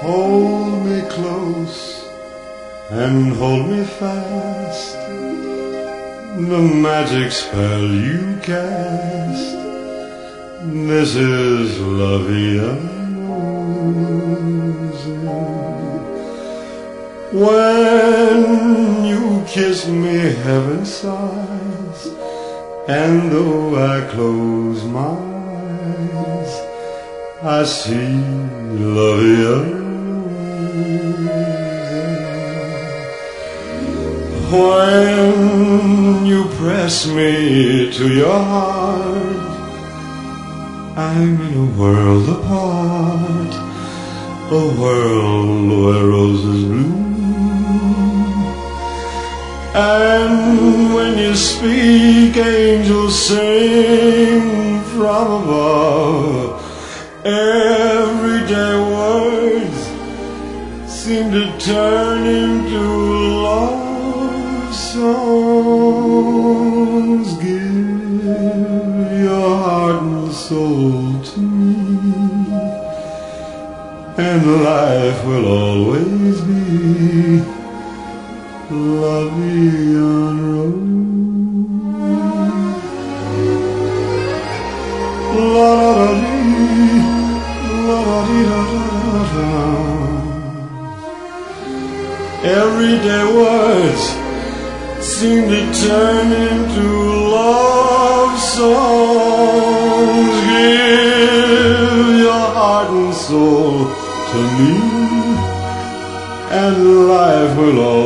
Hold me close and hold me fast. The magic spell you cast. This is La Vie Rose. When you kiss me, heaven sighs, and though I close my eyes, I see La Vie Rose. When you press me to your heart, I'm in a world apart, a world where roses bloom. And when you speak, angels sing from above. Everyday words seem to turn into love songs. Give your heart and soul to me, and life will always be La Vie en Rose. La da da dee, la da dee da da da. Everyday words seem to turn into love songs. Give your heart and soul to me, and life will always